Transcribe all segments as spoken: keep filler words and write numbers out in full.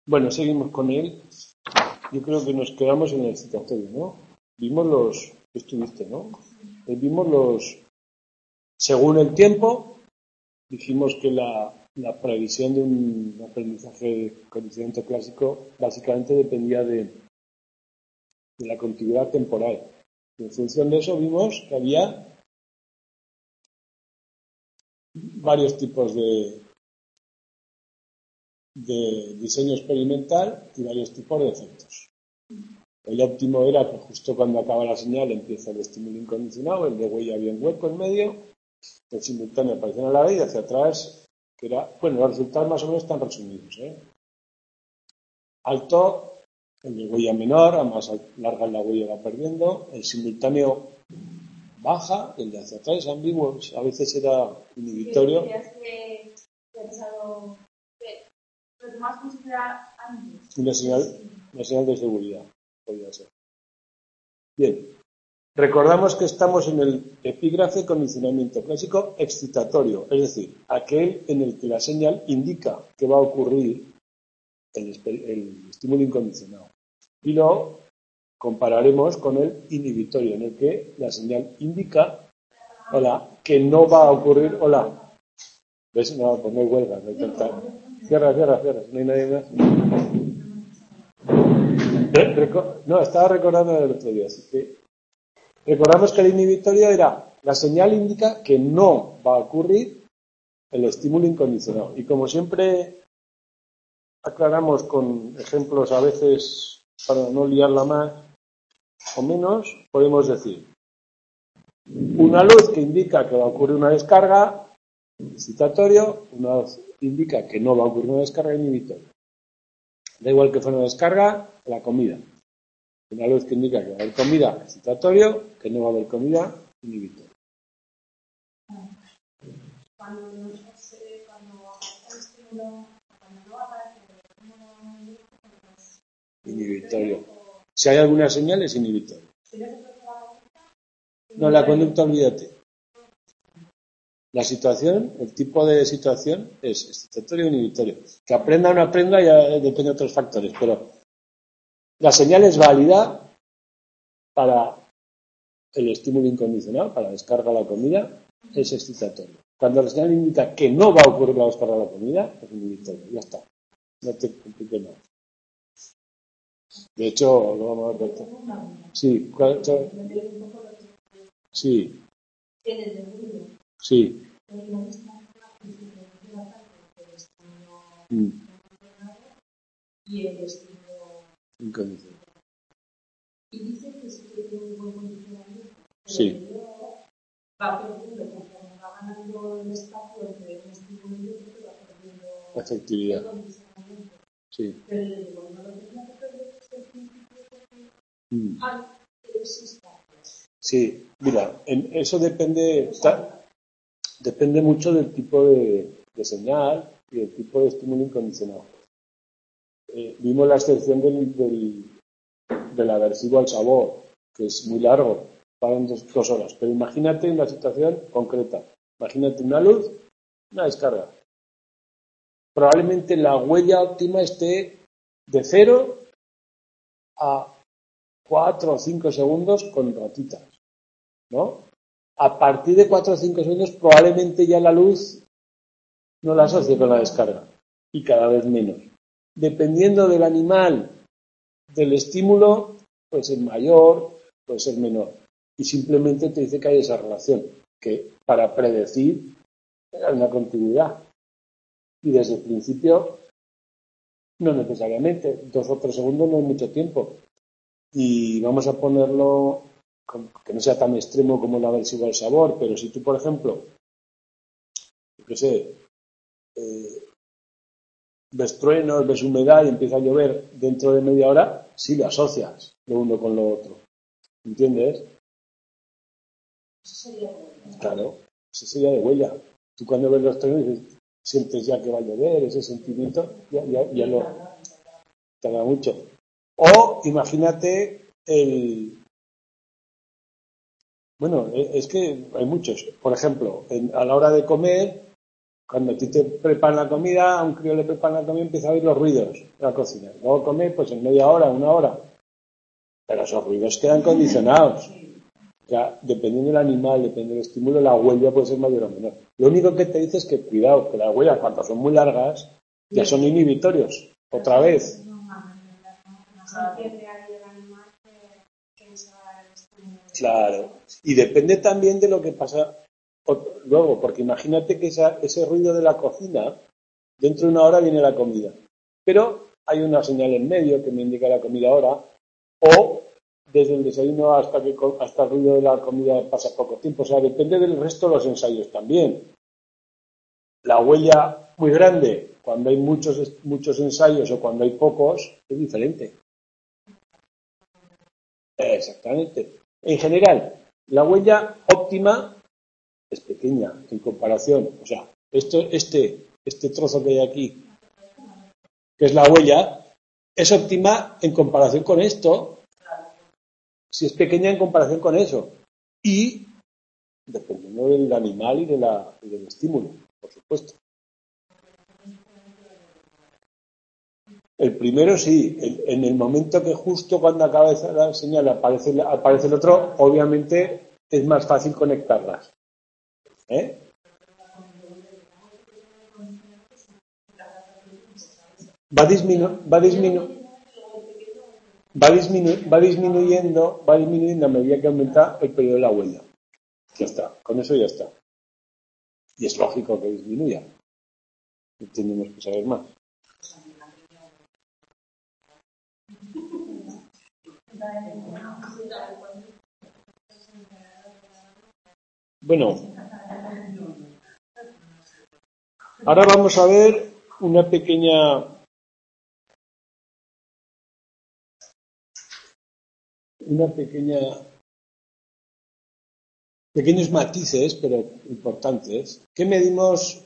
Bueno, seguimos con él. Yo creo que nos quedamos en el excitatorio, ¿no? Vimos los... Estuviste, ¿no? Eh, vimos los... Según el tiempo, dijimos que la, la previsión de un aprendizaje de condicionamiento clásico básicamente dependía de, de la continuidad temporal. Y en función de eso vimos que había varios tipos de, de diseño experimental y varios tipos de efectos. El óptimo era que justo cuando acaba la señal empieza el estímulo incondicionado, el de huella había un hueco en medio, el simultáneo aparecía a la vez y hacia atrás, que era, bueno, los resultados más o menos están resumidos, ¿eh? Alto, el de huella menor, a más larga la huella va perdiendo, el simultáneo baja, el de hacia atrás es ambiguo, a veces era inhibitorio. Que pensado que lo más considera antes. Una señal, una señal de seguridad, podría ser. Bien, recordamos que estamos en el epígrafe condicionamiento clásico excitatorio, es decir, aquel en el que la señal indica que va a ocurrir el, el estímulo incondicionado. Y lo compararemos con el inhibitorio, en el que la señal indica, hola, que no va a ocurrir, hola. ¿Ves? No, pues no hay huelga, no hay tanta... Cierra, cierra, cierra, no hay nadie más. No, estaba recordando el otro día, así que recordamos que el inhibitorio era, la señal indica que no va a ocurrir el estímulo incondicionado. Y como siempre aclaramos con ejemplos a veces para no liarla más o menos, podemos decir una luz que indica que va a ocurrir una descarga, excitatorio, una luz que indica que no va a ocurrir una descarga, inhibitorio. Da igual que fuera una descarga, la comida. Una luz que indica que va a haber comida, excitatorio, que no va a haber comida, inhibitorio. Cuando no se, cuando el estímulo, cuando no aparece el estímulo inhibitorio. Si hay alguna señal, es inhibitorio. No, la conducta, olvídate. La situación, el tipo de situación es excitatorio o inhibitorio. Que aprenda o no aprenda ya depende de otros factores, pero la señal es válida para el estímulo incondicional, para la descarga de la comida, es excitatorio. Cuando la señal indica que no va a ocurrir la descarga de la comida, es inhibitorio. Ya está. No te compliques más. De hecho, lo vamos a ver. Sí, ¿cuál? Sí. Sí. Mm. Y el estímulo incondicional. Y dice que si tiene un buen condicionamiento. Sí. Va perdiendo, conforme va ganando el espacio entre un estímulo y otro, va perdiendo efectividad. El condicionamiento. Sí. Pero el cuando lo tenía que perder es el principio que Mm. hay tres espacios. Sí, mira, en eso depende, está, depende mucho del tipo de, de señal y del tipo de estímulo incondicionado. Eh, vimos la excepción del, del, del aversivo al sabor, que es muy largo, paran dos, dos horas. Pero imagínate una situación concreta. Imagínate una luz, una descarga. Probablemente la huella óptima esté de cero a cuatro o cinco segundos con ratitas, ¿no? A partir de cuatro o cinco segundos probablemente ya la luz no la asocie con la descarga y cada vez menos. Dependiendo del animal, del estímulo, puede ser mayor, puede ser menor. Y simplemente te dice que hay esa relación, que para predecir hay una continuidad. Y desde el principio, no necesariamente, dos o tres segundos no es mucho tiempo. Y vamos a ponerlo, que no sea tan extremo como la aversivo al sabor, pero si tú, por ejemplo, yo qué sé, eh, ves truenos, ves humedad y empieza a llover dentro de media hora, sí lo asocias lo uno con lo otro. ¿Entiendes? Eso sería bueno. Claro, eso sería de huella. Tú cuando ves los truenos dices, sientes ya que va a llover, ese sentimiento, ya, ya, ya lo tarda mucho. O imagínate el... Bueno, es que hay muchos. Por ejemplo, en, a la hora de comer, Cuando a ti te preparan la comida, a un crío le preparan la comida, empieza a oír los ruidos de la cocina. Luego come, pues en media hora, una hora. Pero esos ruidos quedan condicionados. O sea, dependiendo del animal, depende del estímulo, la huella puede ser mayor o menor. Lo único que te dice es que cuidado, que las huellas, cuando son muy largas, ya son inhibitorios. Otra vez. Claro. Y depende también de lo que pasa luego, porque imagínate que esa, ese ruido de la cocina, dentro de una hora viene la comida. Pero hay una señal en medio que me indica la comida ahora, o desde el desayuno hasta que hasta el ruido de la comida pasa poco tiempo. O sea, depende del resto de los ensayos también. La huella muy grande, cuando hay muchos, muchos ensayos o cuando hay pocos, es diferente. Exactamente. En general, la huella óptima es pequeña en comparación. O sea, esto, este, este trozo que hay aquí, que es la huella, es óptima en comparación con esto, si es pequeña en comparación con eso. Y dependiendo del animal y, de la, y del estímulo, por supuesto. El primero sí, el, en el momento que justo cuando acaba la señal aparece, aparece el otro, obviamente es más fácil conectarlas. ¿Eh? Va, disminu va, disminu va, disminu va disminuyendo, va disminuyendo a medida que aumenta el periodo de la huella. Ya está, con eso ya está. Y es lógico que disminuya. Tenemos que saber más. Bueno, ahora vamos a ver una pequeña una pequeña pequeños matices, pero importantes. ¿Qué medimos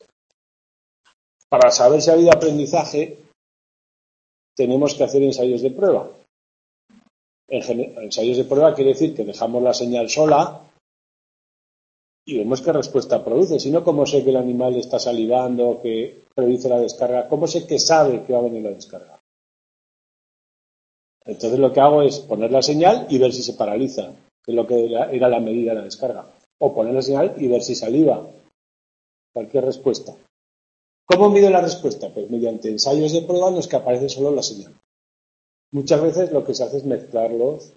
para saber si ha habido aprendizaje? Tenemos que hacer ensayos de prueba. En ensayos de prueba quiere decir que dejamos la señal sola y vemos qué respuesta produce. Si no, ¿cómo sé que el animal está salivando, que produce la descarga? ¿Cómo sé que sabe que va a venir la descarga? Entonces lo que hago es poner la señal y ver si se paraliza, que es lo que era la medida de la descarga. O poner la señal y ver si saliva. Cualquier respuesta. ¿Cómo mido la respuesta? Pues mediante ensayos de prueba en los que aparece solo la señal. Muchas veces lo que se hace es mezclarlos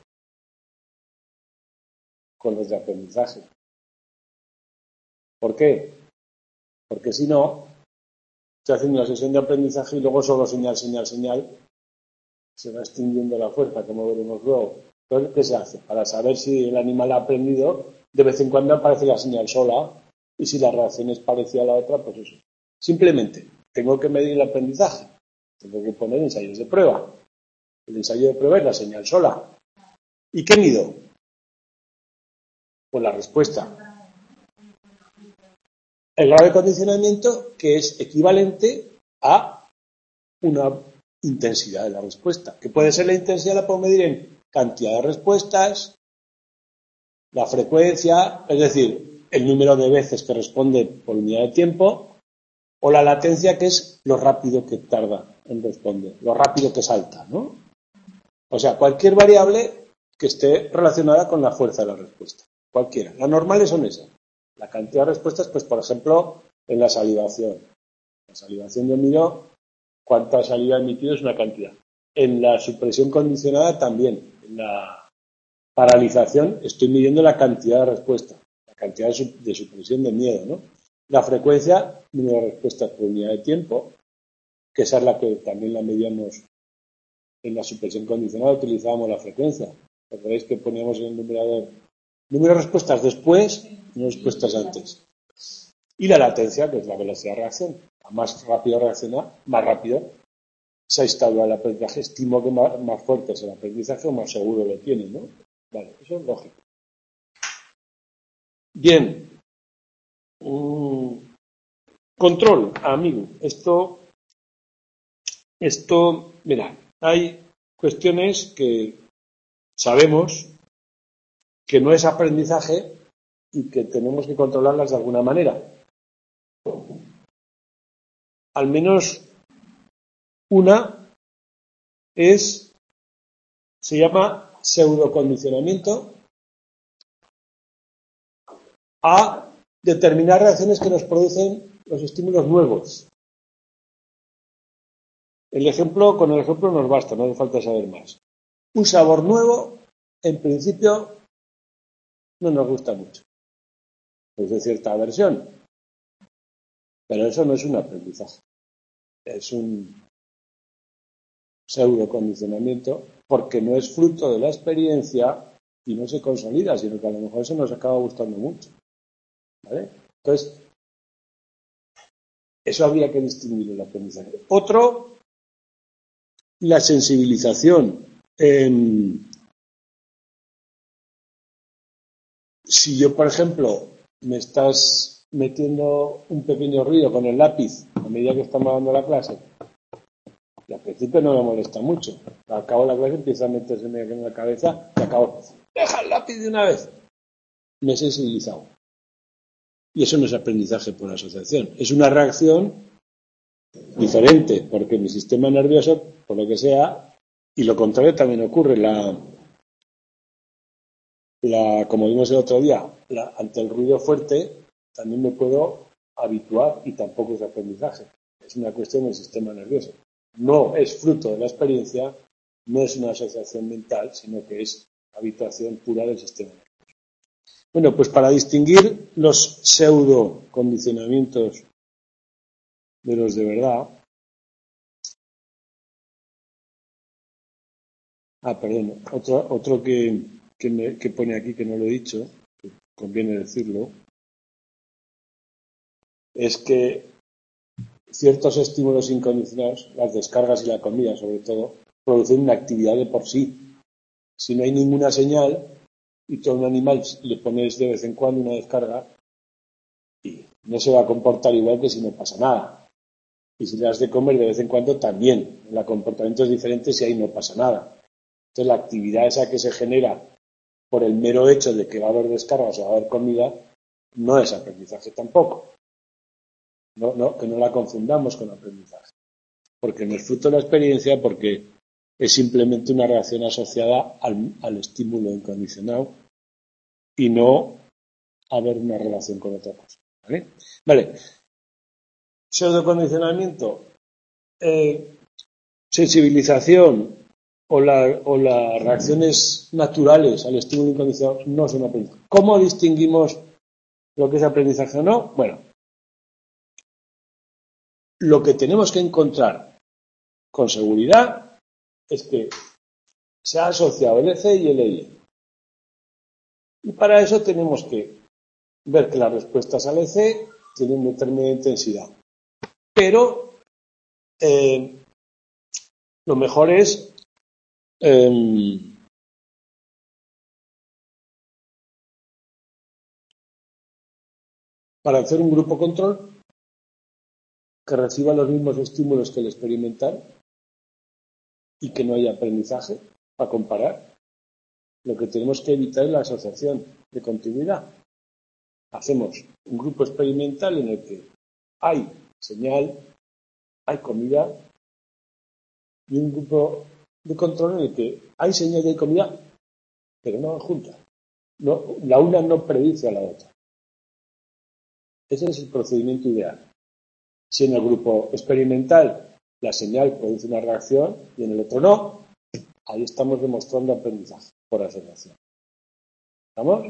con los de aprendizaje. ¿Por qué? Porque si no, se hace una sesión de aprendizaje y luego solo señal, señal, señal, se va extinguiendo la fuerza, como veremos luego. Entonces, ¿qué se hace? Para saber si el animal ha aprendido, de vez en cuando aparece la señal sola y si la reacción es parecida a la otra, pues eso. Simplemente, tengo que medir el aprendizaje. Tengo que poner ensayos de prueba. El ensayo de prueba es la señal sola. ¿Y qué mido? Pues la respuesta. El grado de condicionamiento, que es equivalente a una intensidad de la respuesta. Que puede ser la intensidad, la puedo medir en cantidad de respuestas, la frecuencia, es decir, el número de veces que responde por unidad de tiempo, o la latencia, que es lo rápido que tarda en responder, lo rápido que salta, ¿no? O sea, cualquier variable que esté relacionada con la fuerza de la respuesta. Cualquiera. Las normales son esas. La cantidad de respuestas, pues, por ejemplo, en la salivación. La salivación yo mido cuánta saliva ha emitido es una cantidad. En la supresión condicionada también. En la paralización estoy midiendo la cantidad de respuesta. La cantidad de supresión de miedo, ¿no? La frecuencia, número de respuestas por unidad de tiempo, que esa es la que también la medíamos en la supresión condicionada, utilizábamos la frecuencia. Recordáis que poníamos en el numerador número de respuestas después, no respuestas antes. Y la latencia, que es la velocidad de reacción. A más rápido reacciona, más rápido se ha instaurado el aprendizaje. Estimo que más, más fuerte es el aprendizaje o más seguro lo tiene, ¿no? Vale, eso es lógico. Bien. Mm. Control, amigo. Esto, esto, mira, hay cuestiones que sabemos que no es aprendizaje y que tenemos que controlarlas de alguna manera. al menos una es, se llama pseudocondicionamiento a determinar reacciones que nos producen los estímulos nuevos. El ejemplo, con el ejemplo nos basta, no hace falta saber más. Un sabor nuevo, en principio, no nos gusta mucho. Es de cierta aversión. Pero eso no es un aprendizaje. Es un pseudocondicionamiento porque no es fruto de la experiencia y no se consolida, sino que a lo mejor eso nos acaba gustando mucho. ¿Vale? Entonces, eso habría que distinguir el aprendizaje. Otro, la sensibilización. Eh, si yo, por ejemplo, me estás metiendo un pequeño ruido con el lápiz a medida que estamos dando la clase, y al principio no me molesta mucho. Al cabo de la clase empieza a meterse en la cabeza y acabo, deja el lápiz de una vez. Me he sensibilizado. Y eso no es aprendizaje por asociación. Es una reacción diferente, porque mi sistema nervioso, por lo que sea, y lo contrario también ocurre, la, la como vimos el otro día, la, ante el ruido fuerte, también me puedo habituar y tampoco es aprendizaje. Es una cuestión del sistema nervioso. No es fruto de la experiencia, no es una asociación mental, sino que es habituación pura del sistema nervioso. Bueno, pues para distinguir los pseudo condicionamientos de los de verdad. Ah, perdón, otro, otro que, que, me, que pone aquí que no lo he dicho, que conviene decirlo, es que ciertos estímulos incondicionados, las descargas y la comida sobre todo, producen una actividad de por sí. Si no hay ninguna señal y tú a un animal le pones de vez en cuando una descarga, y no se va a comportar igual que si no pasa nada. Y si le das de comer de vez en cuando también. El comportamiento es diferente si ahí no pasa nada. Entonces la actividad esa que se genera por el mero hecho de que va a haber descargas o va a haber comida no es aprendizaje tampoco. No, no, que no la confundamos con aprendizaje. Porque no es fruto de la experiencia, porque es simplemente una reacción asociada al, al estímulo incondicionado y no haber una relación con otra cosa. ¿Vale? Vale. Pseudocondicionamiento, eh, sensibilización o, la, o las reacciones naturales al estímulo incondicionado no son aprendizaje. ¿Cómo distinguimos lo que es aprendizaje o no? Bueno, lo que tenemos que encontrar con seguridad es que se ha asociado el E C y el E I. Y para eso tenemos que ver que las respuestas al E C tienen determinada intensidad. Pero eh, lo mejor es eh, para hacer un grupo control que reciba los mismos estímulos que el experimental y que no haya aprendizaje para comparar. Lo que tenemos que evitar es la asociación de continuidad. Hacemos un grupo experimental en el que hay señal, hay comida, y un grupo de control en el que hay señal y hay comida, pero no van juntas. No, la una no predice a la otra. Ese es el procedimiento ideal. Si en el grupo experimental la señal produce una reacción y en el otro no, ahí estamos demostrando aprendizaje por asociación. ¿Estamos?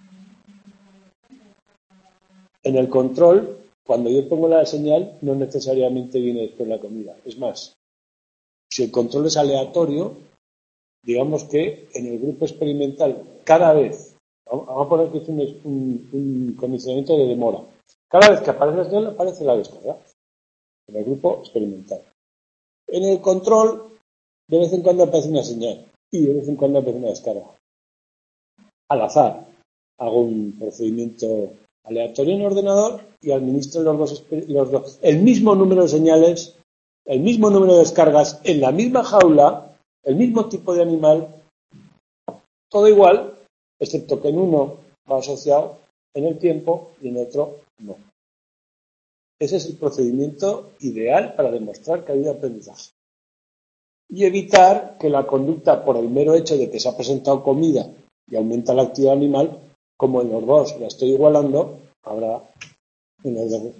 En el control, cuando yo pongo la señal, no necesariamente viene después la comida. Es más, si el control es aleatorio, digamos que en el grupo experimental, cada vez, vamos a poner que es un, un, un condicionamiento de demora, cada vez que aparece la señal, aparece la descarga. En el grupo experimental. En el control, de vez en cuando aparece una señal y de vez en cuando aparece una descarga. Al azar, hago un procedimiento aleatorio en el ordenador y administro los dos, los dos, el mismo número de señales, el mismo número de descargas en la misma jaula, el mismo tipo de animal, todo igual, excepto que en uno va asociado en el tiempo y en otro no. Ese es el procedimiento ideal para demostrar que ha habido aprendizaje. Y evitar que la conducta, por el mero hecho de que se ha presentado comida y aumenta la actividad animal, como en los dos la estoy igualando, habrá en los dos.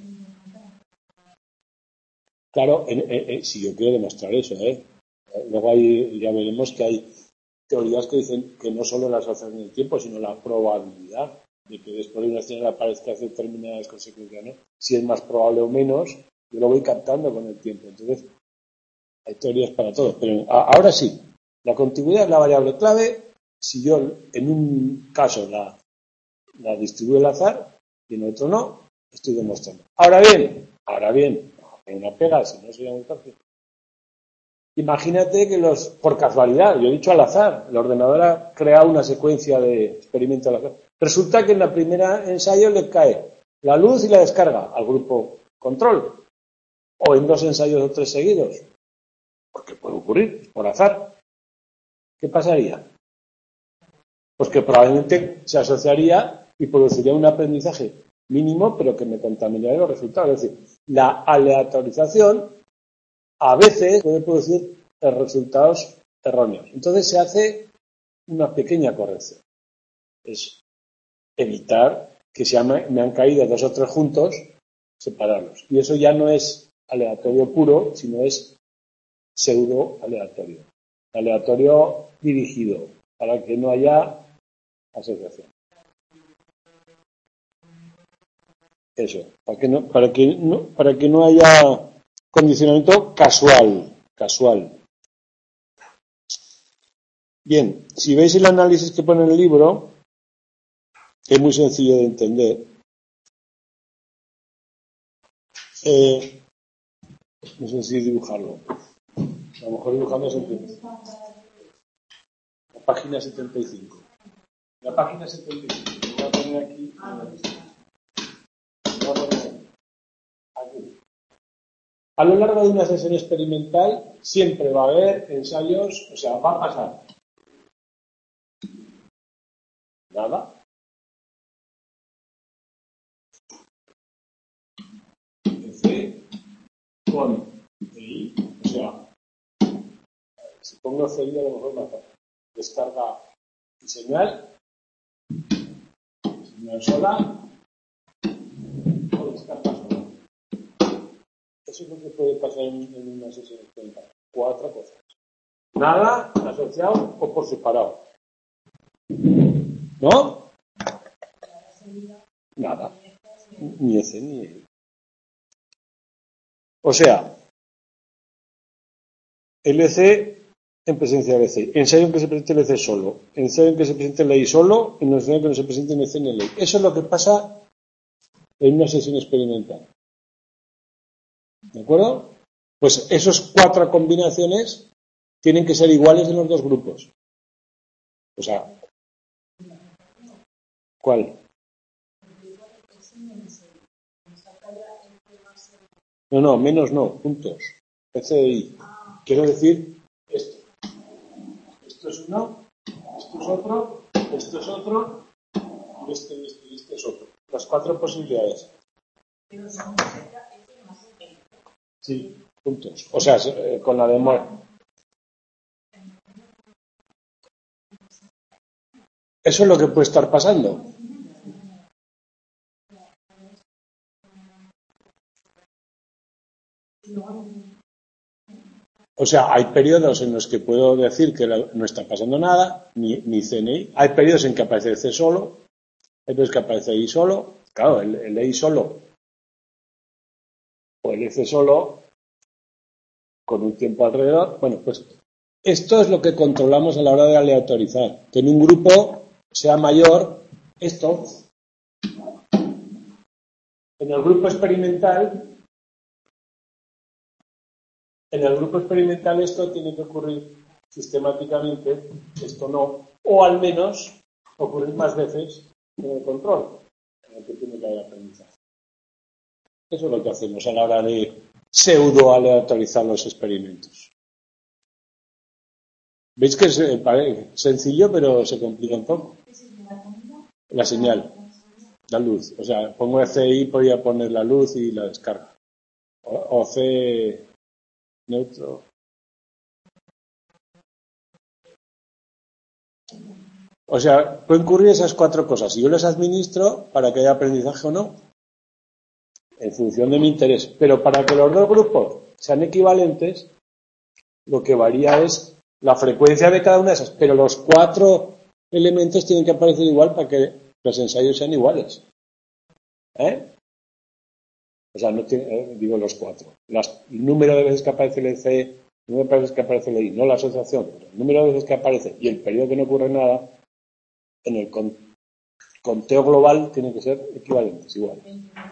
Claro, en, en, en, si yo quiero demostrar eso, ¿eh? Luego hay, ya veremos que hay teorías que dicen que no solo la asociación del tiempo, sino la probabilidad de que después de una escena aparezca determinadas consecuencias, ¿no? Si es más probable o menos, yo lo voy captando con el tiempo. Entonces, hay teorías para todo. Pero a, ahora sí, la contigüidad es la variable clave. Si yo en un caso la, la distribuyo al azar y en otro no, estoy demostrando. Ahora bien, ahora bien, en una pega, si no sería muy fácil. Imagínate que los, por casualidad, yo he dicho al azar, el ordenador ha creado una secuencia de experimentos al azar. Resulta que en la primera ensayo le cae la luz y la descarga al grupo control. O en dos ensayos o tres seguidos. Porque puede ocurrir, por azar. ¿Qué pasaría? Pues que probablemente se asociaría y produciría un aprendizaje mínimo, pero que me contaminaría los resultados. Es decir, la aleatorización a veces puede producir resultados erróneos. Entonces se hace una pequeña corrección. Es evitar que se me, me han caído dos o tres juntos, separarlos. Y eso ya no es aleatorio puro, sino es pseudo aleatorio. Aleatorio dirigido, para que no haya asociación. Eso, para que no, para que no, para que no haya condicionamiento casual, casual. Bien, si veis el análisis que pone en el libro, es muy sencillo de entender. Eh, no sé si dibujarlo. A lo mejor dibujando se entiende. La página setenta y cinco. La página setenta y cinco. Lo voy a poner aquí. Lo voy a poner aquí. A lo largo de una sesión experimental siempre va a haber ensayos, o sea, va a pasar nada. C con I, o sea, si pongo C I a lo mejor me hace descarga y señal, señal sola o descarga sola. Eso es lo que puede pasar en, en una sesión experimental. Cuatro cosas. Nada asociado o por separado. ¿No? Nada. Ni ese ni E. O sea, L C en presencia de L C. Ensayo en que se presente L C solo. Ensayo en que se presente L I solo. En ensayo en que no se presente L C ni L I. Eso es lo que pasa en una sesión experimental. ¿De acuerdo? Pues esas cuatro combinaciones tienen que ser iguales en los dos grupos. O sea, ¿cuál? No, no, menos no, puntos. P C I. Quiero decir esto. Esto es uno, esto es otro, esto es otro, y este, y este, y este es otro. Las cuatro posibilidades. Sí, puntos. O sea, con la demora. Eso es lo que puede estar pasando. O sea, hay periodos en los que puedo decir que no está pasando nada, ni, ni C N I. Hay periodos en que aparece C solo, hay periodos que aparece I solo. Claro, el, el I solo o el C solo con un tiempo alrededor. Bueno, pues esto es lo que controlamos a la hora de aleatorizar. Que en un grupo sea mayor esto. En el grupo experimental En el grupo experimental esto tiene que ocurrir sistemáticamente, esto no, o al menos ocurrir más veces en el control, en el que tiene que haber aprendizaje. Eso es lo que hacemos a la hora de pseudo aleatorizar los experimentos. ¿Veis que es sencillo pero se complica un poco? La señal. La luz. O sea, pongo C I, podría poner la luz y la descarga. O, o C neutro. O sea, pueden ocurrir esas cuatro cosas. Y yo las administro para que haya aprendizaje o no, en función de mi interés. Pero para que los dos grupos sean equivalentes, lo que varía es la frecuencia de cada una de esas. Pero los cuatro elementos tienen que aparecer igual para que los ensayos sean iguales. ¿Eh? O sea, no tiene, eh, digo los cuatro. Las, el número de veces que aparece el C, el número de veces que aparece el I, no la asociación, pero el número de veces que aparece y el periodo que no ocurre nada, en el con, conteo global tienen que ser equivalentes, iguales.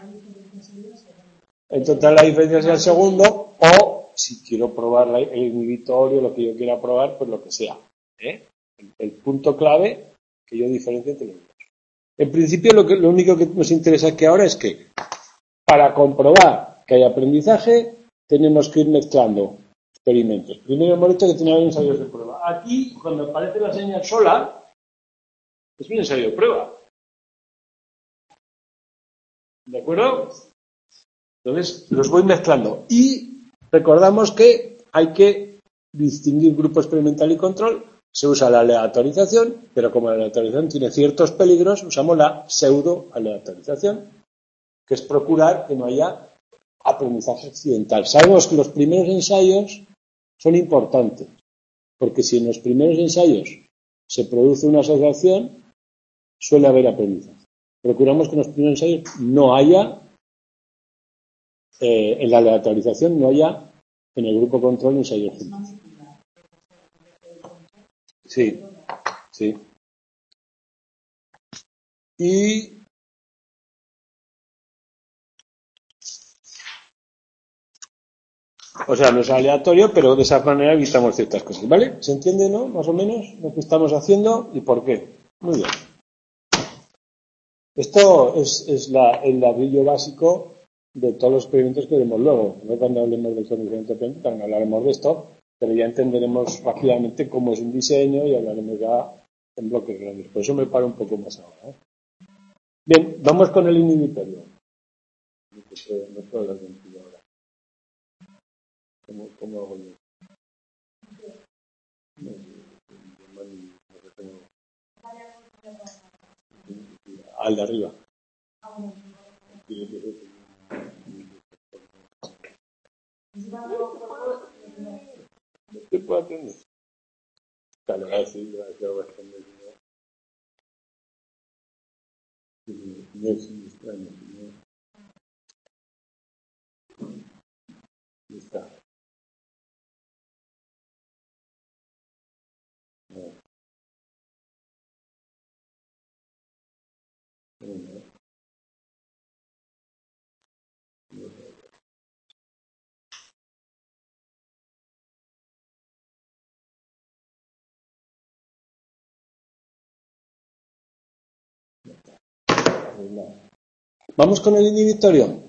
En total la diferencia sea el segundo, o si quiero probar la, el inhibitorio, lo que yo quiera probar, pues lo que sea. ¿Eh? El, el punto clave que yo diferencie entre los dos. En principio lo, que, lo único que nos interesa aquí ahora es que para comprobar que hay aprendizaje tenemos que ir mezclando experimentos. Primero hemos dicho que tiene que haber ensayos de prueba. Aquí, cuando aparece la señal sola, es un ensayo de prueba. ¿De acuerdo? Entonces, los voy mezclando. Y recordamos que hay que distinguir grupo experimental y control. Se usa la aleatorización, pero como la aleatorización tiene ciertos peligros, usamos la pseudo-aleatorización, que es procurar que no haya aprendizaje accidental. Sabemos que los primeros ensayos son importantes, porque si en los primeros ensayos se produce una asociación, suele haber aprendizaje. Procuramos que en los primeros ensayos no haya, eh, en la aleatorización, no haya en el grupo control ensayos juntos. Sí, sí. Y o sea, no es aleatorio, pero de esa manera evitamos ciertas cosas, ¿vale? ¿Se entiende, no? Más o menos lo que estamos haciendo y por qué. Muy bien. Esto es, es la, el ladrillo básico de todos los experimentos que veremos luego. ¿No? Cuando hablemos del conocimiento experimental, también hablaremos de esto, pero ya entenderemos rápidamente cómo es un diseño y hablaremos ya en bloques grandes. Por eso me paro un poco más ahora. ¿eh? Bien, vamos con el inhibitorio. No puedo, no puedo hablar contigo ahora. ¿Cómo, cómo hago yo? No, no, no, no, al de arriba. ¿Qué puedo atender? Claro, así, gracias, bastante. No es extraño, no. Está. No. No, no. Vamos con el inhibitorio.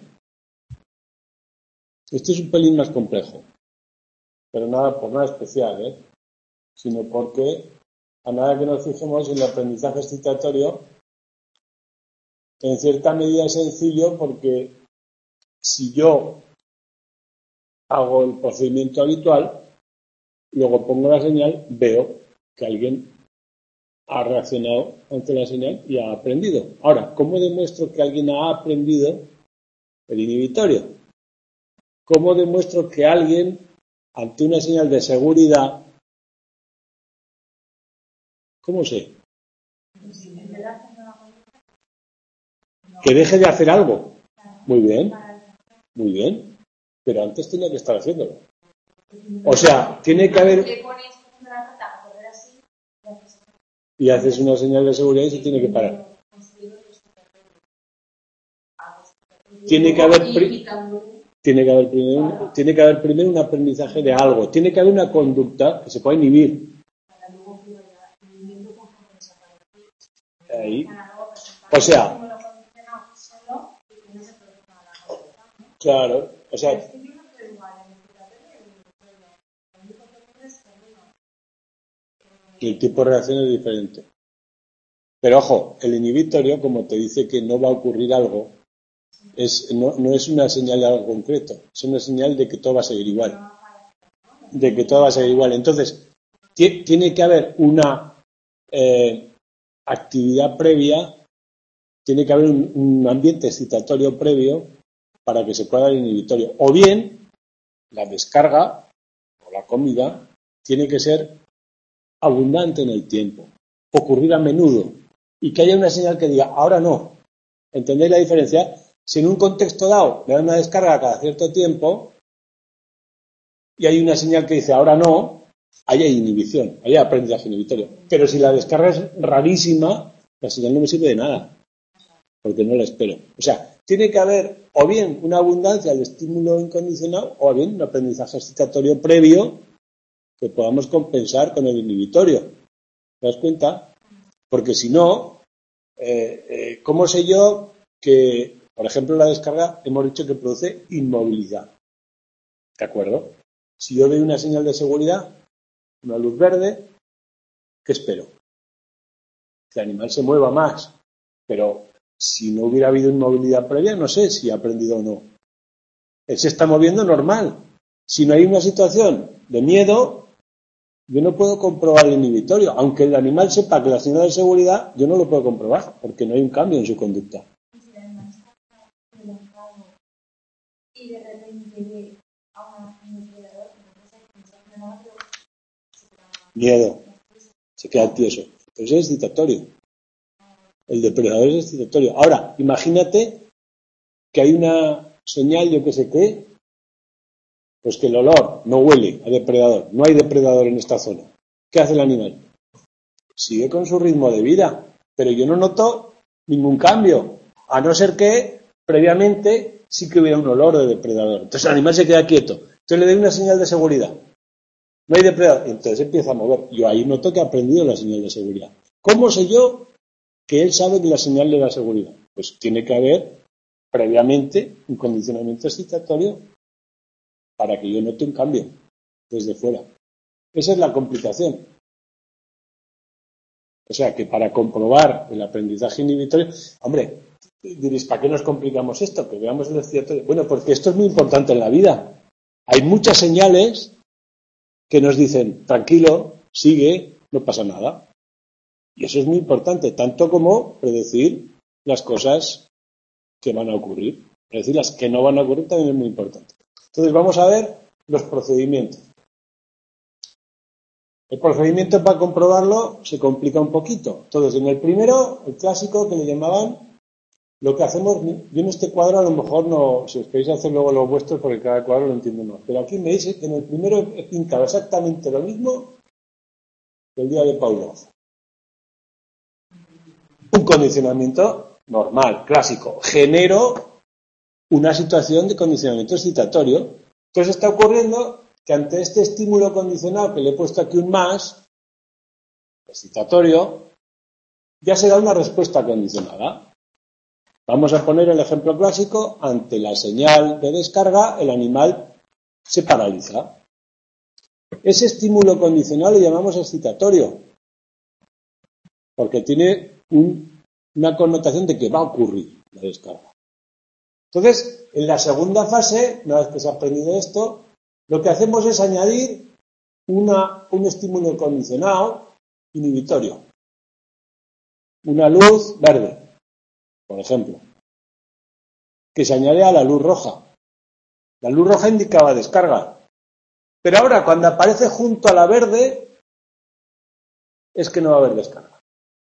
Este es un pelín más complejo, pero nada por nada especial, ¿eh? Sino porque a nada que nos fijemos en el aprendizaje excitatorio, en cierta medida es sencillo porque si yo hago el procedimiento habitual, luego pongo la señal, veo que alguien ha reaccionado ante la señal y ha aprendido. Ahora, ¿cómo demuestro que alguien ha aprendido el inhibitorio? ¿Cómo demuestro que alguien, ante una señal de seguridad, cómo sé? Que deje de hacer algo. Muy bien, muy bien. Pero antes tenía que estar haciéndolo. O sea, tiene que haber... Y haces una señal de seguridad y se tiene que parar. Tiene que haber... Pri... Tiene que haber primero, tiene que haber primero un aprendizaje de algo. Tiene que haber una conducta que se pueda inhibir. Ahí. O sea, claro, o sea, el tipo de reacción es diferente. Pero ojo, el inhibitorio, como te dice que no va a ocurrir algo, es, no, no es una señal de algo concreto, es una señal de que todo va a seguir igual. De que todo va a seguir igual. Entonces, t- tiene que haber una eh, actividad previa, tiene que haber un, un ambiente excitatorio previo para que se pueda dar el inhibitorio. O bien, la descarga o la comida tiene que ser abundante en el tiempo, ocurrir a menudo, y que haya una señal que diga, ahora no. ¿Entendéis la diferencia? Si en un contexto dado le dan una descarga cada cierto tiempo y hay una señal que dice, ahora no, ahí hay inhibición, ahí hay aprendizaje inhibitorio. Pero si la descarga es rarísima, la señal no me sirve de nada, porque no la espero. O sea, tiene que haber o bien una abundancia del estímulo incondicional o bien un aprendizaje excitatorio previo que podamos compensar con el inhibitorio. ¿Te das cuenta? Porque si no, eh, eh, ¿cómo sé yo que, por ejemplo, la descarga hemos dicho que produce inmovilidad? ¿De acuerdo? Si yo doy una señal de seguridad, una luz verde, ¿qué espero? Que el animal se mueva más. Pero si no hubiera habido inmovilidad previa, no sé si ha aprendido o no. Él se está moviendo normal. Si no hay una situación de miedo, yo no puedo comprobar el inhibitorio. Aunque el animal sepa que la señal de seguridad, yo no lo puedo comprobar, porque no hay un cambio en su conducta. Y de repente ve a un depredador que no puede pensar nada, pero se queda Miedo. Se queda tieso. Pero eso es excitatorio. El depredador es excitatorio. Ahora, imagínate que hay una señal, yo que sé qué, pues que el olor no huele a depredador. No hay depredador en esta zona. ¿Qué hace el animal? Sigue con su ritmo de vida. Pero yo no noto ningún cambio. A no ser que, previamente, sí que hubiera un olor de depredador. Entonces el animal se queda quieto. Entonces le doy una señal de seguridad. No hay depredador. Y entonces empieza a mover. Yo ahí noto que ha aprendido la señal de seguridad. ¿Cómo sé yo que él sabe que la señal le da seguridad? Pues tiene que haber, previamente, un condicionamiento excitatorio para que yo note un cambio desde fuera. Esa es la complicación. O sea, que para comprobar el aprendizaje inhibitorio, hombre, diréis, ¿para qué nos complicamos esto? Que veamos el excitatorio. Bueno, porque esto es muy importante en la vida. Hay muchas señales que nos dicen, tranquilo, sigue, no pasa nada. Y eso es muy importante, tanto como predecir las cosas que van a ocurrir. Predecir las que no van a ocurrir también es muy importante. Entonces vamos a ver los procedimientos. El procedimiento para comprobarlo se complica un poquito. Entonces, en el primero, el clásico que le llamaban, lo que hacemos, yo en este cuadro a lo mejor no, si os queréis hacer luego los vuestros, porque cada cuadro lo entiendo más. Pero aquí me dice que en el primero he pintado exactamente lo mismo que el día de Pavlov. Un condicionamiento normal, clásico. Genero una situación de condicionamiento excitatorio. Entonces está ocurriendo que ante este estímulo condicional que le he puesto aquí un más, excitatorio, ya se da una respuesta condicionada. Vamos a poner el ejemplo clásico, ante la señal de descarga, el animal se paraliza. Ese estímulo condicional le llamamos excitatorio, porque tiene un, una connotación de que va a ocurrir la descarga. Entonces, en la segunda fase, una vez que se ha aprendido esto, lo que hacemos es añadir una, un estímulo condicionado inhibitorio. Una luz verde, por ejemplo, que se añade a la luz roja. La luz roja indicaba descarga. Pero ahora, cuando aparece junto a la verde, es que no va a haber descarga.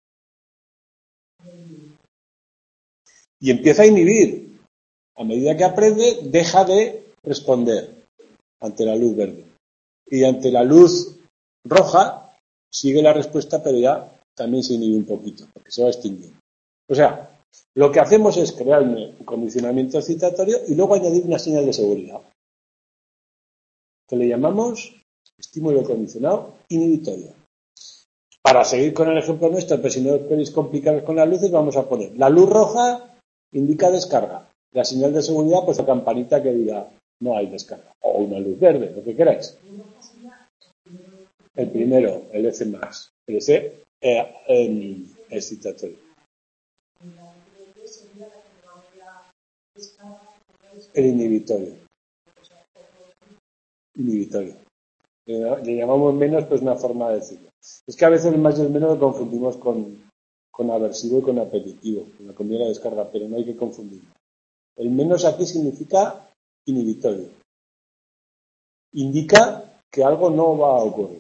Y empieza a inhibir. A medida que aprende, deja de responder ante la luz verde. Y ante la luz roja, sigue la respuesta, pero ya también se inhibe un poquito, porque se va a extinguir. O sea, lo que hacemos es crear un condicionamiento excitatorio y luego añadir una señal de seguridad, que le llamamos estímulo condicionado inhibitorio. Para seguir con el ejemplo nuestro, pero si no queréis complicaros con las luces, vamos a poner la luz roja indica descarga. La señal de seguridad, pues la campanita que diga no hay descarga. O una luz verde, lo que queráis. El primero, el F más. El C, eh, eh, excitatorio. El inhibitorio. Inhibitorio. Le llamamos menos, pues una forma de decirlo. Es que a veces el más y el menos lo confundimos con, con aversivo y con apetitivo, con la comida de la descarga, pero no hay que confundirlo. El menos aquí significa inhibitorio. Indica que algo no va a ocurrir.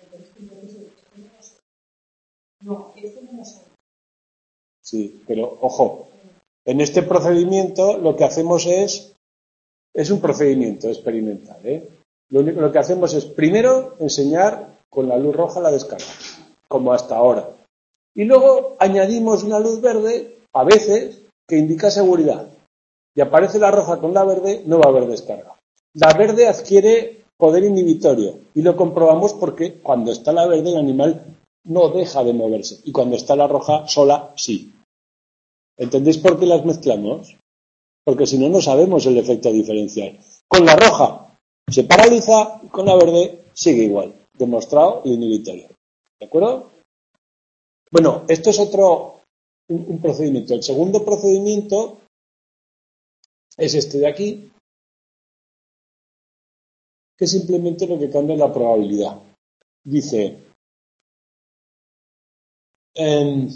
Sí, pero ojo, en este procedimiento lo que hacemos es, es un procedimiento experimental, ¿eh? Lo único lo que hacemos es primero enseñar con la luz roja la descarga, como hasta ahora. Y luego añadimos una luz verde, a veces, que indica seguridad. Y aparece la roja con la verde, no va a haber descarga. La verde adquiere poder inhibitorio y lo comprobamos porque cuando está la verde el animal no deja de moverse y cuando está la roja sola, sí. ¿Entendéis por qué las mezclamos? Porque si no, no sabemos el efecto diferencial. Con la roja se paraliza y con la verde sigue igual. Demostrado el inhibitorio. ¿De acuerdo? Bueno, esto es otro un, un procedimiento. El segundo procedimiento es este de aquí, que simplemente lo que cambia es la probabilidad. Dice, en,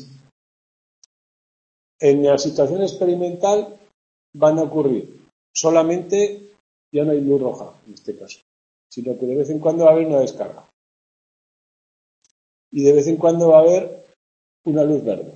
en la situación experimental van a ocurrir solamente, ya no hay luz roja en este caso, sino que de vez en cuando va a haber una descarga. Y de vez en cuando va a haber una luz verde.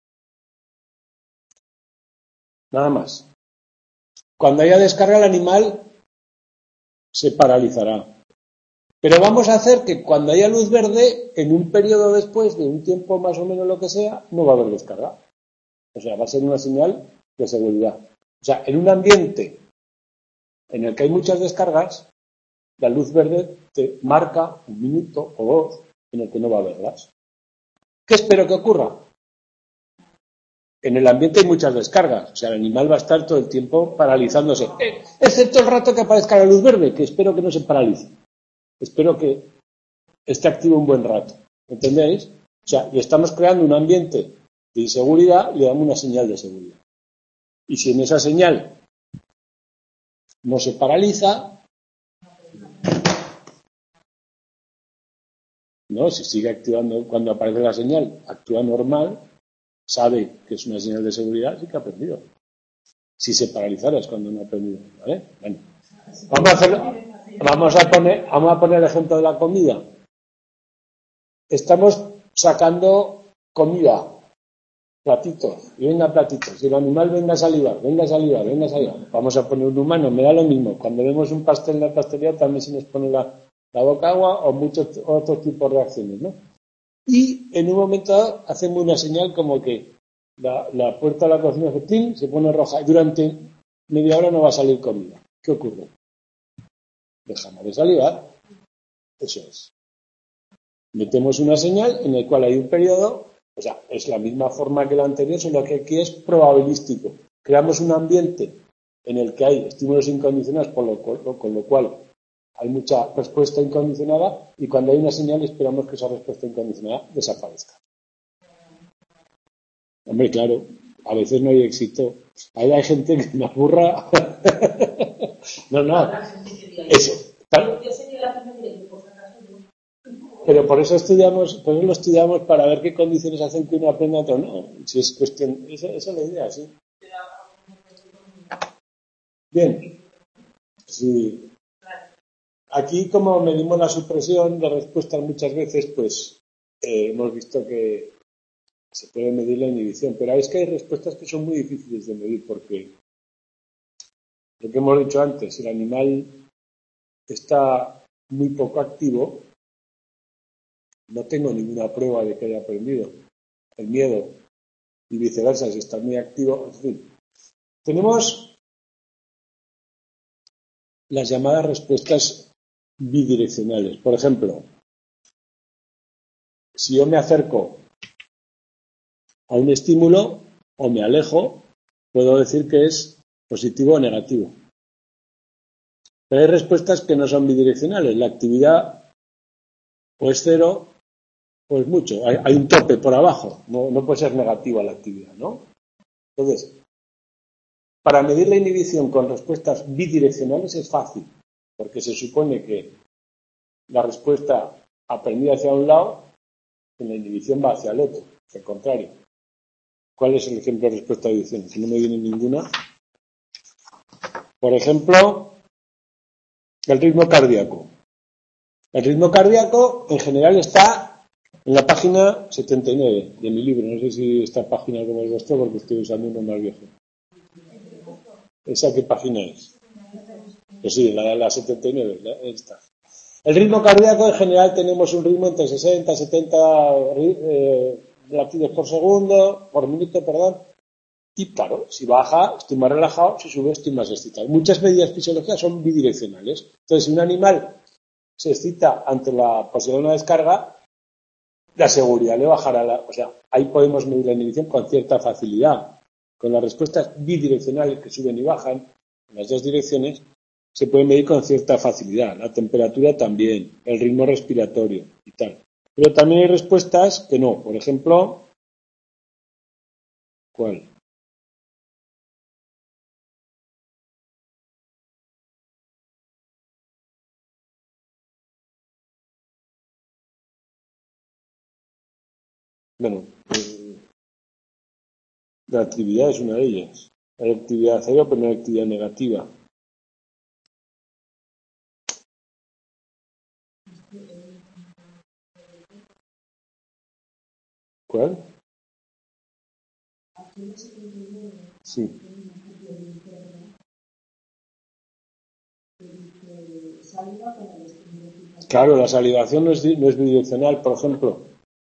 Nada más. Cuando haya descarga el animal se paralizará. Pero vamos a hacer que cuando haya luz verde, en un periodo después de un tiempo más o menos lo que sea, no va a haber descarga. O sea, va a ser una señal de seguridad. O sea, en un ambiente en el que hay muchas descargas, la luz verde te marca un minuto o dos en el que no va a haberlas. ¿Qué espero que ocurra? En el ambiente hay muchas descargas. O sea, el animal va a estar todo el tiempo paralizándose. Eh, excepto el rato que aparezca la luz verde, que espero que no se paralice. Espero que esté activo un buen rato. ¿Entendéis? O sea, y estamos creando un ambiente de inseguridad, le damos una señal de seguridad. Y si en esa señal no se paraliza, no, si sigue activando cuando aparece la señal, actúa normal, sabe que es una señal de seguridad, sí que ha aprendido. Si se paralizara es cuando no ha aprendido, ¿vale? Bueno, vamos a hacerlo, vamos a poner, vamos a poner el ejemplo de la comida. Estamos sacando comida, platitos, y venga platitos, y el animal venga a salivar, venga a salivar, venga a salivar. Vamos a poner un humano, me da lo mismo. Cuando vemos un pastel en la pastelería también se nos pone la, la boca agua o muchos otros tipos de reacciones, ¿no? Y en un momento dado hacemos una señal como que la, la puerta de la cocina se, ¡ping!, se pone roja y durante media hora no va a salir comida. ¿Qué ocurre? Dejamos de salivar. Eso es. Metemos una señal en la cual hay un periodo, o sea, es la misma forma que la anterior, solo que aquí es probabilístico. Creamos un ambiente en el que hay estímulos incondicionados, por lo, con lo cual hay mucha respuesta incondicionada y cuando hay una señal esperamos que esa respuesta incondicionada desaparezca. Hombre, claro, a veces no hay éxito. Ahí hay gente que me aburra. no, no. Eso. Pero por eso estudiamos, por eso lo estudiamos para ver qué condiciones hacen que uno aprenda otro. No, si es cuestión, esa, esa es la idea, sí. Bien. Sí. Aquí, como medimos la supresión de respuestas muchas veces, pues eh, hemos visto que se puede medir la inhibición, pero es que hay respuestas que son muy difíciles de medir porque lo que hemos dicho antes, si el animal está muy poco activo, no tengo ninguna prueba de que haya aprendido el miedo y viceversa, si está muy activo, en fin. Tenemos las llamadas respuestas bidireccionales. Por ejemplo, si yo me acerco a un estímulo o me alejo, puedo decir que es positivo o negativo. Pero hay respuestas que no son bidireccionales. La actividad o es cero Pues mucho, hay, hay un tope por abajo, no, no puede ser negativa la actividad, ¿no? Entonces, para medir la inhibición con respuestas bidireccionales es fácil, porque se supone que la respuesta aprendida hacia un lado, en la inhibición va hacia el otro, al contrario. ¿Cuál es el ejemplo de respuesta bidireccional? Si no me viene ninguna. Por ejemplo, el ritmo cardíaco. El ritmo cardíaco, en general, está en la página setenta y nueve de mi libro. No sé si esta página como el vuestro, porque estoy usando uno más viejo. ¿Esa qué página es? Pues sí, la, la setenta y nueve, la, esta. El ritmo cardíaco, en general, tenemos un ritmo entre sesenta y setenta eh, latidos por segundo, por minuto, perdón. Y claro, si baja, estoy más relajado, si sube, estoy más excitado. Muchas medidas fisiológicas son bidireccionales. Entonces, si un animal se excita ante la posibilidad de una descarga, la seguridad le bajará la... O sea, ahí podemos medir la inhibición con cierta facilidad. Con las respuestas bidireccionales que suben y bajan, en las dos direcciones, se puede medir con cierta facilidad. La temperatura también, el ritmo respiratorio y tal. Pero también hay respuestas que no. Por ejemplo, ¿cuál? Bueno, eh, la actividad es una de ellas. Hay actividad cero, pero no hay actividad negativa. ¿Cuál? Sí. Claro, la salivación no es, no es bidireccional, por ejemplo.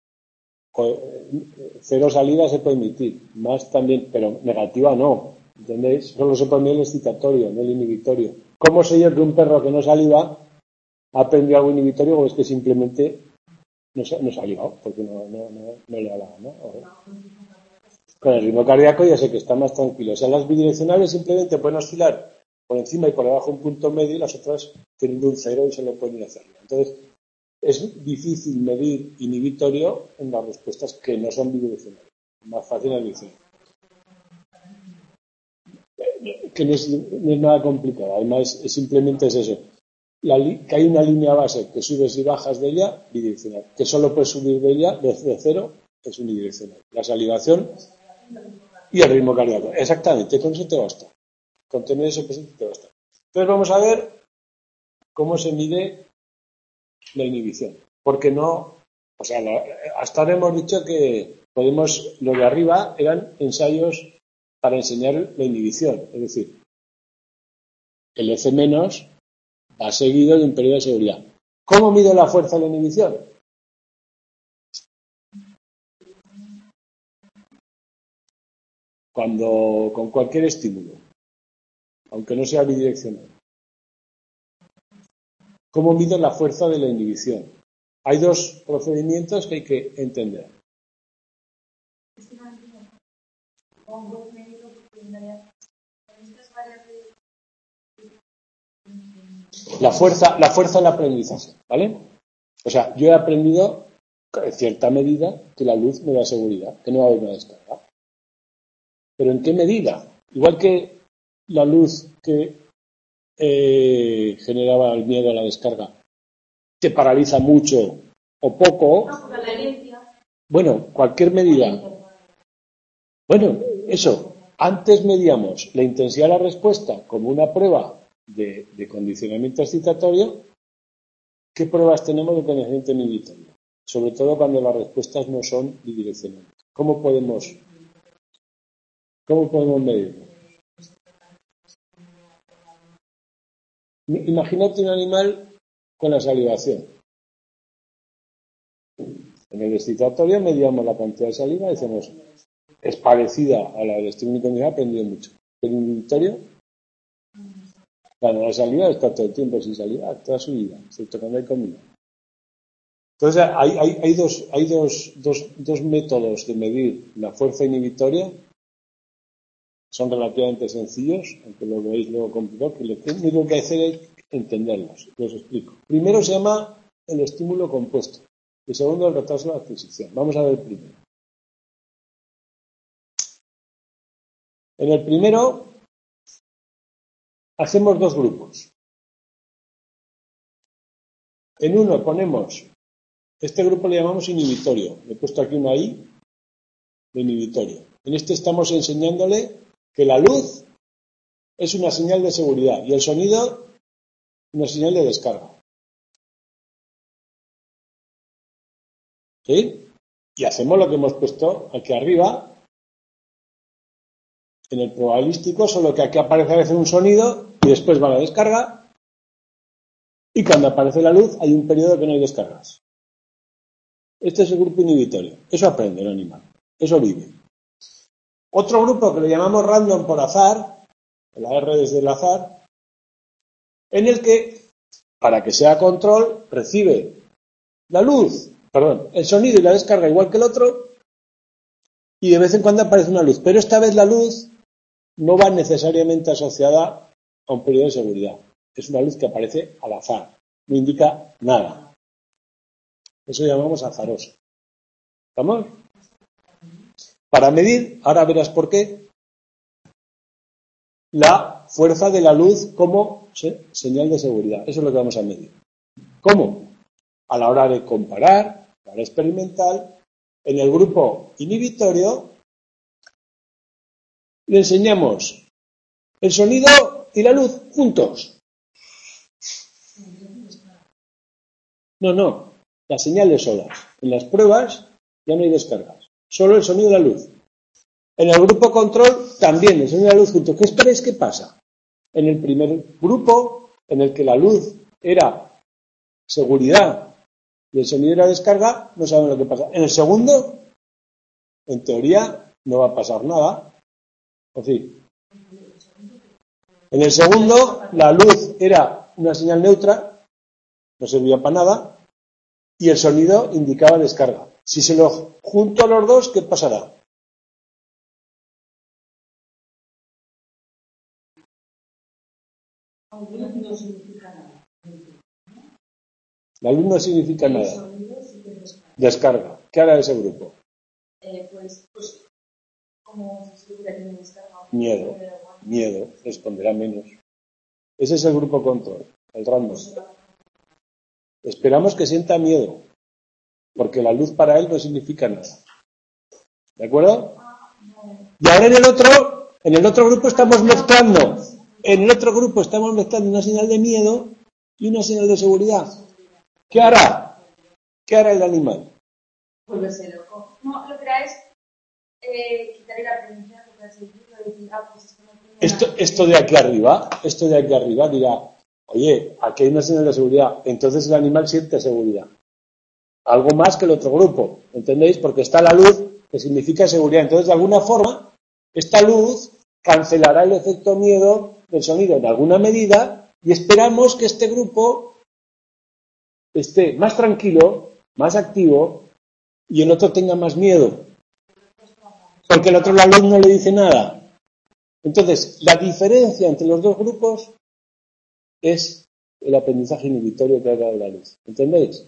Cero salida se puede emitir, más también, pero negativa no. ¿Entendéis? Solo se puede medir el excitatorio, no el inhibitorio. ¿Cómo sé yo que un perro que no saliva ha aprendido algo inhibitorio o es que simplemente no, no saliva? Porque no, no, no, no le ha dado, ¿no? Con el ritmo cardíaco ya sé que está más tranquilo. O sea, las bidireccionales simplemente pueden oscilar por encima y por debajo un punto medio y las otras tienen un cero y solo pueden ir hacia arriba. Entonces, es difícil medir inhibitorio en las respuestas que no son bidireccionales. Más fácil es decir. Que no es, no es nada complicado. Además, es, simplemente es eso. La, que hay una línea base que subes y bajas de ella, bidireccional. Que solo puedes subir de ella desde cero, es unidireccional. La salivación y el ritmo cardíaco. Exactamente, con eso te basta. Con tener eso presente te basta. Entonces vamos a ver cómo se mide la inhibición. Porque no, o sea, la, hasta ahora hemos dicho que podemos, lo de arriba eran ensayos para enseñar la inhibición. Es decir, el F menos va seguido de un periodo de seguridad. ¿Cómo mido la fuerza de la inhibición? Cuando, con cualquier estímulo, aunque no sea bidireccional. ¿Cómo mido la fuerza de la inhibición? Hay dos procedimientos que hay que entender. La fuerza, la fuerza del aprendizaje, ¿vale? O sea, yo he aprendido en cierta medida que la luz me da seguridad, que no va a haber una descarga. ¿Pero en qué medida? Igual que la luz que eh, generaba el miedo a la descarga te paraliza mucho o poco. Bueno, cualquier medida. Bueno, eso. Antes medíamos la intensidad de la respuesta como una prueba de, de condicionamiento excitatorio. ¿Qué pruebas tenemos de condicionamiento inhibitorio? Sobre todo cuando las respuestas no son bidireccionales. ¿Cómo podemos, cómo podemos medirlo? Imagínate un animal con la salivación. En el excitatorio medíamos la cantidad de saliva y decimos, es parecida a la del estímulo incondicional, ha aprendido mucho. El inhibitorio, bueno, la saliva está todo el tiempo sin saliva, toda su vida, excepto cuando hay comida. Entonces, hay, hay, hay, dos, hay dos, dos, dos métodos de medir la fuerza inhibitoria. Son relativamente sencillos, aunque lo veis luego complicado, que lo único que hay que hacer es entenderlos. Los explico. Primero se llama el estímulo compuesto. y segundo el retraso de la adquisición. Vamos a ver el primero. En el primero hacemos dos grupos. En uno ponemos, este grupo le llamamos inhibitorio. Le he puesto aquí una I de inhibitorio. En este estamos enseñándole que la luz es una señal de seguridad y el sonido una señal de descarga. ¿Sí? Y hacemos lo que hemos puesto aquí arriba. En el probabilístico, solo que aquí aparece a veces un sonido y después va la descarga. Y cuando aparece la luz hay un periodo que no hay descargas. Este es el grupo inhibitorio. Eso aprende el animal. Eso vive. Otro grupo que le llamamos random por azar, la R desde el azar, en el que, para que sea control, recibe la luz, perdón, el sonido y la descarga igual que el otro, y de vez en cuando aparece una luz. Pero esta vez la luz no va necesariamente asociada a un periodo de seguridad. Es una luz que aparece al azar. No indica nada. Eso llamamos azaroso. ¿Estamos? Para medir, ahora verás por qué, la fuerza de la luz como señal de seguridad. Eso es lo que vamos a medir. ¿Cómo? A la hora de comparar, a la hora experimental, en el grupo inhibitorio, le enseñamos el sonido y la luz juntos. No, no, las señales solas. En las pruebas ya no hay descargas, solo el sonido y la luz. En el grupo control también el sonido y la luz juntos. ¿Qué esperáis que pasa? En el primer grupo, en el que la luz era seguridad y el sonido era descarga, no sabemos lo que pasa. En el segundo, en teoría, no va a pasar nada. ¿O sí? En el segundo, la luz era una señal neutra, no servía para nada, y el sonido indicaba descarga. Si se lo junto a los dos, ¿qué pasará? No significa nada. La luz no significa nada. Descarga. ¿Qué hará ese grupo? Eh, pues, pues, como si hubiera tenido descarga. Miedo. Miedo. Responderá menos. Ese es el grupo control, el random. Esperamos que sienta miedo, porque la luz para él no significa nada. ¿De acuerdo? Y ahora en el otro, en el otro grupo estamos mezclando, en el otro grupo estamos mezclando una señal de miedo y una señal de seguridad. ¿Qué hará? ¿Qué hará el animal? Volverse loco. No, lo que hará es eh, quitarle la presencia de la seguridad y decir, ah, pues esto no tiene Esto, nada. esto de aquí arriba, esto de aquí arriba dirá, oye, aquí hay una señal de seguridad, entonces el animal siente seguridad. Algo más que el otro grupo, ¿entendéis? Porque está la luz, que significa seguridad. Entonces, de alguna forma, esta luz cancelará el efecto miedo del sonido en alguna medida y esperamos que este grupo esté más tranquilo, más activo y el otro tenga más miedo. Porque el otro la luz no le dice nada. Entonces, la diferencia entre los dos grupos es el aprendizaje inhibitorio que ha dado la luz. ¿Entendéis?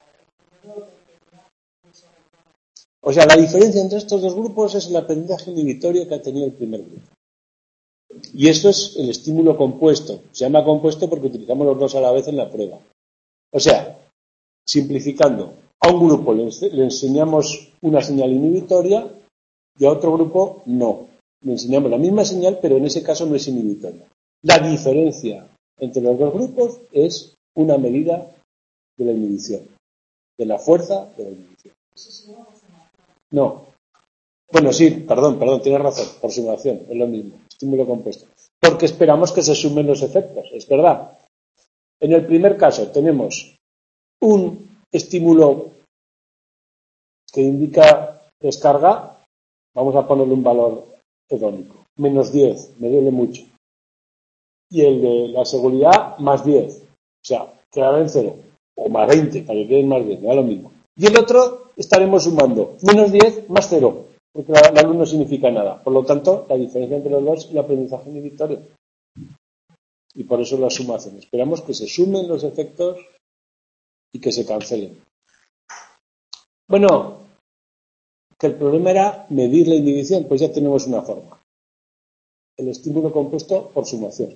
O sea, la diferencia entre estos dos grupos es el aprendizaje inhibitorio que ha tenido el primer grupo. Y esto es el estímulo compuesto. Se llama compuesto porque utilizamos los dos a la vez en la prueba. O sea, simplificando, a un grupo le, le enseñamos una señal inhibitoria y a otro grupo no. Le enseñamos la misma señal, pero en ese caso no es inhibitoria. La diferencia entre los dos grupos es una medida de la inhibición, de la fuerza de la inhibición. No. Bueno, sí, perdón, perdón, tienes razón, por sumación, es lo mismo, estímulo compuesto. Porque esperamos que se sumen los efectos, es verdad. En el primer caso tenemos un estímulo que indica descarga, vamos a ponerle un valor hedónico, menos diez, me duele mucho. Y el de la seguridad, más diez, o sea, quedará en cero, o más veinte, para que queden más diez, me da lo mismo. Y el otro estaremos sumando, menos diez más cero, porque la, la luz no significa nada. Por lo tanto, la diferencia entre los dos es el aprendizaje inhibitorio. Y por eso la sumación. Esperamos que se sumen los efectos y que se cancelen. Bueno, que el problema era medir la inhibición, pues ya tenemos una forma. El estímulo compuesto por sumación.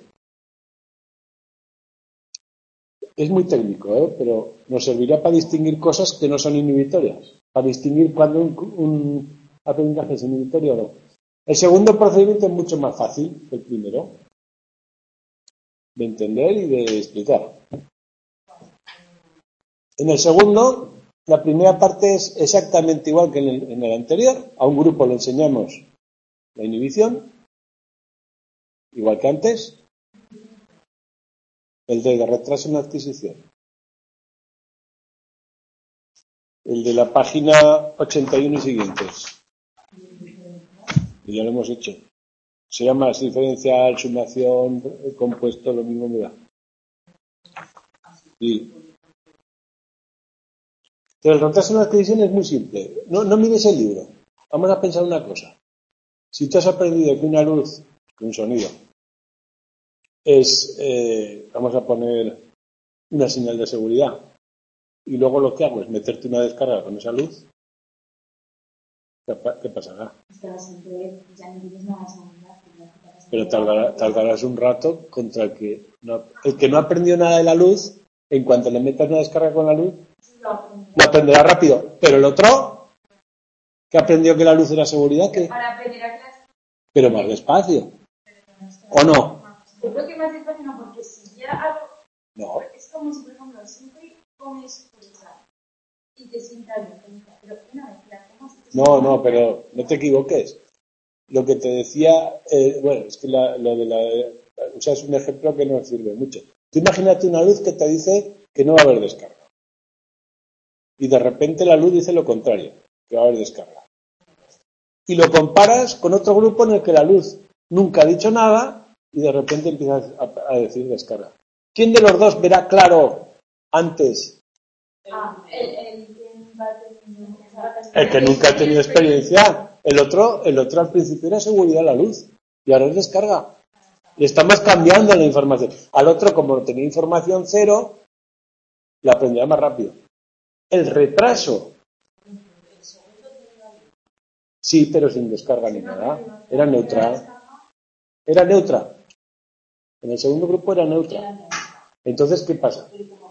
Es muy técnico, ¿eh? Pero nos servirá para distinguir cosas que no son inhibitorias, para distinguir cuando un, un aprendizaje es inhibitorio o no. El segundo procedimiento es mucho más fácil que el primero, de entender y de explicar. En el segundo, la primera parte es exactamente igual que en el, en el anterior. A un grupo le enseñamos la inhibición, igual que antes. El de retraso en la adquisición. El de la página ochenta y uno y siguientes. Y ya lo hemos hecho. Se llama diferencial, sumación, compuesto, lo mismo me da. Sí. Pero el retraso en la adquisición es muy simple. No, no mires el libro. Vamos a pensar una cosa. Si tú has aprendido que una luz, que un sonido, es, eh, vamos a poner una señal de seguridad, y luego lo que hago es meterte una descarga con esa luz, ¿qué, qué pasará? Pero tardará, tardarás un rato contra el que no, el que no aprendió nada de la luz, en cuanto le metas una descarga con la luz, lo aprenderá rápido. Pero el otro, que aprendió que la luz era seguridad, ¿qué? Pero más despacio. ¿O no? Yo creo que más despacio no, porque si ya algo... No. Es como si, por ejemplo, siempre comes fruta y te sientas bien, pero una vez que la comas... No, no, pero no te equivoques. Lo que te decía, eh, bueno, es que la, lo de la... O sea, es un ejemplo que no sirve mucho. Tú imagínate una luz que te dice que no va a haber descarga. Y de repente la luz dice lo contrario, que va a haber descarga. Y lo comparas con otro grupo en el que la luz nunca ha dicho nada y de repente empiezas a, a decir descarga. ¿Quién de los dos verá claro antes? Ah, el, el, el que nunca ha tenido experiencia. El otro, el otro al principio era seguridad la luz y ahora es descarga. Le estamos cambiando la información. Al otro, como tenía información cero, la aprenderá más rápido. El retraso. Sí, pero sin descarga ni nada. Era neutra. Era neutra. En el segundo grupo era neutra. Entonces, ¿qué pasa?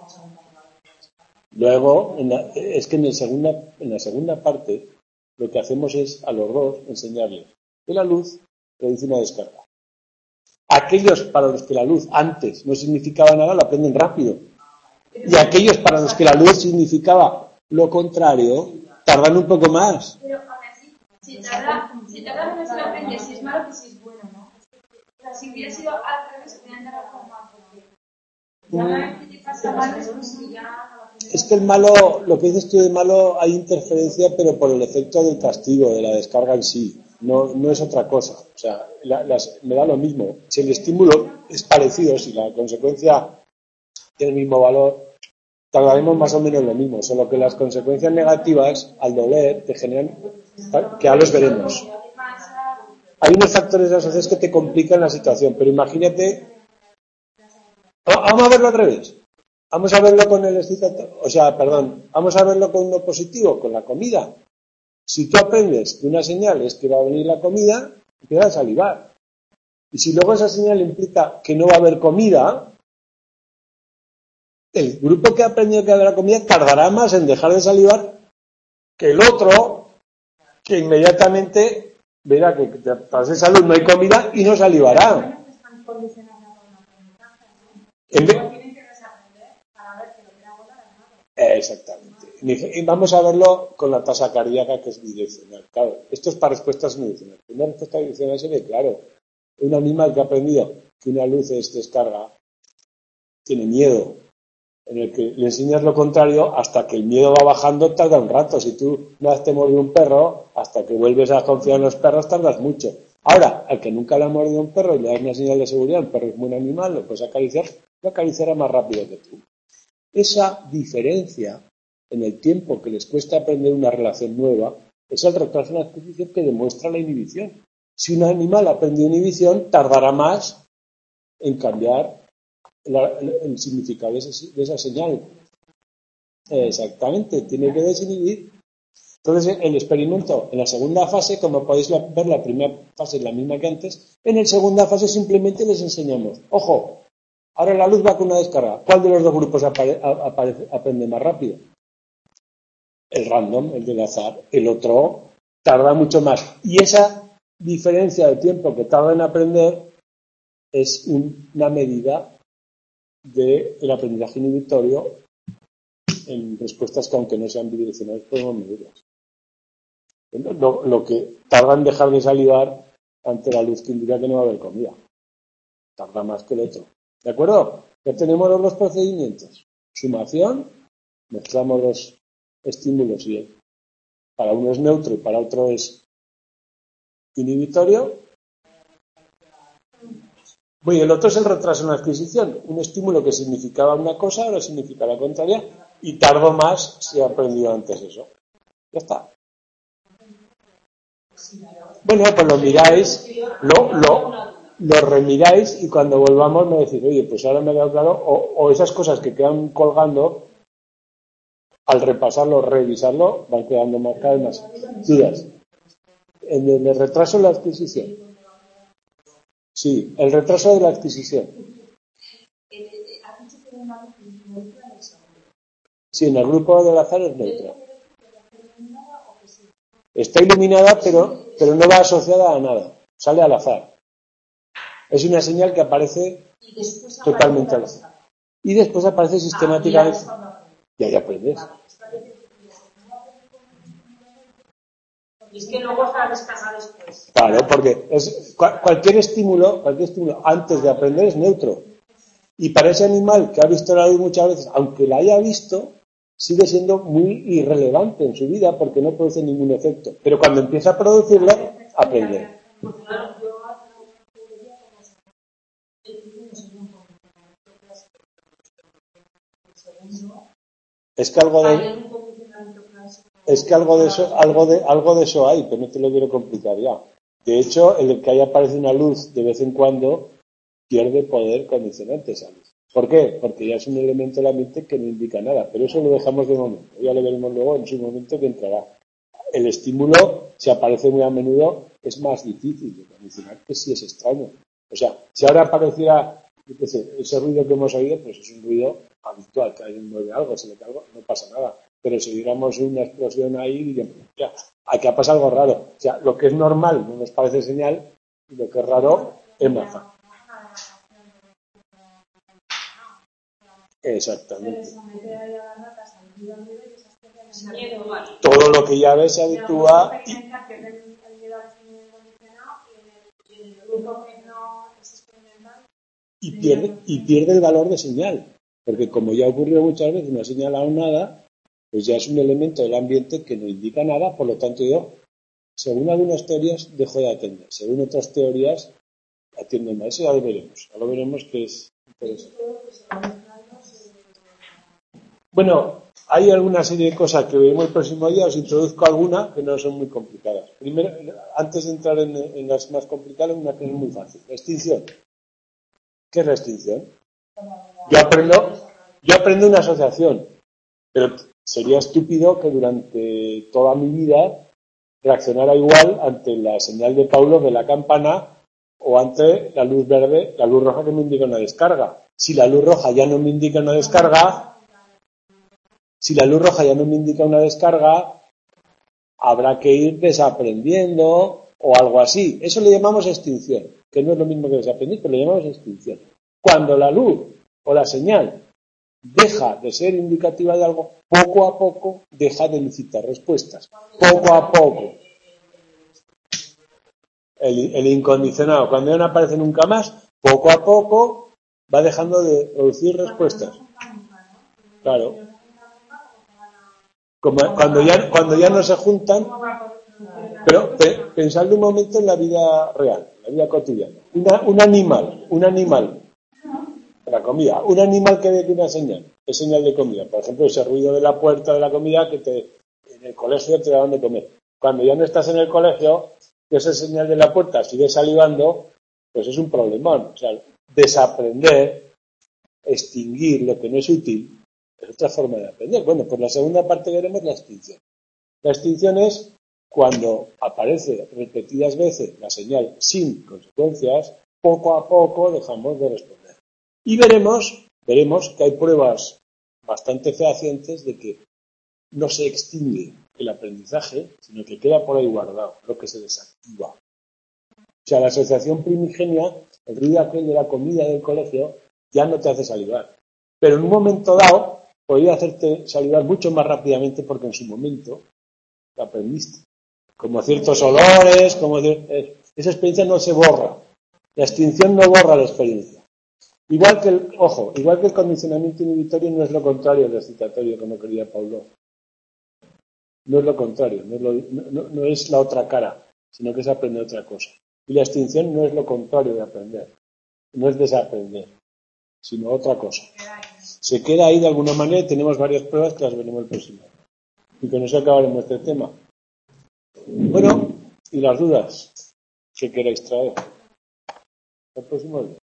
Luego, en la, es que en, el segunda, en la segunda parte, lo que hacemos es a los dos enseñarles que la luz produce una descarga. Aquellos para los que la luz antes no significaba nada, lo aprenden rápido. Y aquellos para los que la luz significaba lo contrario, tardan un poco más. Pero aún así, si tarda, si tarda menos en aprender, si es malo que si es bueno, ¿no? O sea, si hubiera sido al revés, hubieran tardado como más, porque ya una vez que te pasa malo, es como si ya... Es que el malo, lo que dices tú de malo, hay interferencia, pero por el efecto del castigo, de la descarga en sí. No, no es otra cosa. O sea, la, las, me da lo mismo. Si el estímulo es parecido, si la consecuencia tiene el mismo valor, tardaremos más o menos lo mismo. Solo que las consecuencias negativas, al doler, te generan, que ya los veremos. Hay unos factores asociados que te complican la situación, pero imagínate. Vamos a verlo al revés. Vamos a verlo con el excitatorio, o sea, perdón, vamos a verlo con lo positivo, con la comida. Si tú aprendes que una señal es que va a venir la comida, empiezas a salivar. Y si luego esa señal implica que no va a haber comida, el grupo que ha aprendido que va a haber comida tardará más en dejar de salivar que el otro, que inmediatamente verá que tras esa luz no hay comida y no salivará. En vez... Exactamente. Y vamos a verlo con la tasa cardíaca, que es bidireccional. Claro, esto es para respuestas bidireccionales. Una respuesta bidireccional se ve claro. Un animal que ha aprendido que una luz es descarga tiene miedo, en el que le enseñas lo contrario, hasta que el miedo va bajando tarda un rato. Si tú una vez te mordió un perro, hasta que vuelves a confiar en los perros tardas mucho. Ahora, al que nunca le ha mordido un perro y le das una señal de seguridad, el perro es buen animal, lo puedes acariciar, lo acariciará más rápido que tú. Esa diferencia en el tiempo que les cuesta aprender una relación nueva es el retraso en la adquisición que demuestra la inhibición. Si un animal aprende inhibición, tardará más en cambiar la, el significado de esa, de esa señal. Exactamente, tiene que desinhibir. Entonces, el experimento en la segunda fase, como podéis ver, la primera fase es la misma que antes. En la segunda fase simplemente les enseñamos, ojo, ahora la luz va con una descarga. ¿Cuál de los dos grupos apare- apare- aprende más rápido? El random, el del azar. El otro tarda mucho más. Y esa diferencia de tiempo que tarda en aprender es una medida del aprendizaje inhibitorio en respuestas que, aunque no sean bidireccionales, podemos medirlas. Lo, lo que tarda en dejar de salivar ante la luz que indica que no va a haber comida. Tarda más que el otro. ¿De acuerdo? Ya tenemos los dos procedimientos. Sumación, mezclamos los estímulos y para uno es neutro y para otro es inhibitorio. Bueno, y el otro es el retraso en la adquisición. Un estímulo que significaba una cosa ahora significa la contraria y tardo más si he aprendido antes eso. Ya está. Bueno, pues lo miráis, lo, lo, lo remiráis y cuando volvamos me decís, oye, pues ahora me ha quedado claro, o, o esas cosas que quedan colgando, al repasarlo, revisarlo, van quedando más cada vez más dudas. En el retraso de la adquisición. Sí, el retraso de la adquisición. Sí, en el grupo del azar es neutra. Está iluminada, pero, pero no va asociada a nada. Sale al azar. Es una señal que aparece totalmente al azar. Y después aparece sistemáticamente. Y ahí aprendes. Y es que luego está descarga después. Claro, porque es, cualquier estímulo, cualquier estímulo antes de aprender es neutro. Y para ese animal que ha visto la luz muchas veces, aunque la haya visto, sigue siendo muy irrelevante en su vida porque no produce ningún efecto. Pero cuando empieza a producirlo, aprende. Es que algo de es que algo de eso, algo de algo de eso hay, pero no te lo quiero complicar ya. De hecho, el que haya aparecido una luz de vez en cuando pierde poder condicionante esa luz. ¿Por qué? Porque ya es un elemento de la mente que no indica nada, pero eso lo dejamos de momento. Ya lo veremos luego en su momento que entrará. El estímulo, si aparece muy a menudo, es más difícil de condicionar que si es extraño. O sea, si ahora apareciera, yo qué sé, ese ruido que hemos oído, pues es un ruido habitual, que alguien mueve algo, se le cae algo, no pasa nada. Pero si viéramos una explosión ahí, diríamos, ya, aquí ha pasado algo raro. O sea, lo que es normal no nos parece señal, y lo que es raro es más fácil. Exactamente. Todo lo que ya ves se habitúa y, y, pierde, y pierde el valor de señal. Porque como ya ocurrió muchas veces, no ha señalado nada, pues ya es un elemento del ambiente que no indica nada, por lo tanto yo, según algunas teorías, dejo de atender. Según otras teorías, atiendo más. Eso ya lo veremos. Ya lo veremos que es interesante. Bueno, hay alguna serie de cosas que veremos el próximo día. Os introduzco alguna que no son muy complicadas. Primero, antes de entrar en, en las más complicadas, una que es muy fácil. La extinción. ¿Qué es la extinción? Yo aprendo, yo aprendo una asociación, pero sería estúpido que durante toda mi vida reaccionara igual ante la señal de Paulo de la campana o ante la luz verde, la luz roja que me indica una descarga. Si la luz roja ya no me indica una descarga, si la luz roja ya no me indica una descarga, habrá que ir desaprendiendo o algo así. Eso le llamamos extinción, que no es lo mismo que desaprender, pero le llamamos extinción. Cuando la luz o la señal deja de ser indicativa de algo, poco a poco deja de elicitar respuestas. Poco a poco. El, el incondicionado, cuando ya no aparece nunca más, poco a poco va dejando de producir respuestas. Claro. Como cuando ya, cuando ya no se juntan, pero pe, pensad un momento en la vida real, la vida cotidiana. Una, un animal, un animal, la comida, un animal que ve una señal, es señal de comida. Por ejemplo, ese ruido de la puerta de la comida que te, en el colegio te daban de comer. Cuando ya no estás en el colegio, que esa señal de la puerta sigue salivando, pues es un problemón. O sea, desaprender, extinguir lo que no es útil, es otra forma de aprender. Bueno, pues la segunda parte veremos la extinción. La extinción es cuando aparece repetidas veces la señal sin consecuencias, poco a poco dejamos de responder. Y veremos, veremos que hay pruebas bastante fehacientes de que no se extingue el aprendizaje, sino que queda por ahí guardado, lo que se desactiva. O sea, la asociación primigenia, el ruido aquel de la comida del colegio, ya no te hace salivar. Pero en un momento dado, podría hacerte salivar mucho más rápidamente porque en su momento lo aprendiste. Como ciertos olores, como de, esa experiencia no se borra. La extinción no borra la experiencia. Igual que el, ojo, igual que el condicionamiento inhibitorio no es lo contrario del excitatorio, como quería Paulo. No es lo contrario, no es, lo, no, no es la otra cara, sino que es aprender otra cosa. Y la extinción no es lo contrario de aprender, no es desaprender, sino otra cosa. Se queda ahí de alguna manera y tenemos varias pruebas que las veremos el próximo. Y con eso acabaremos este tema. Bueno, y las dudas que queráis traer. El próximo día.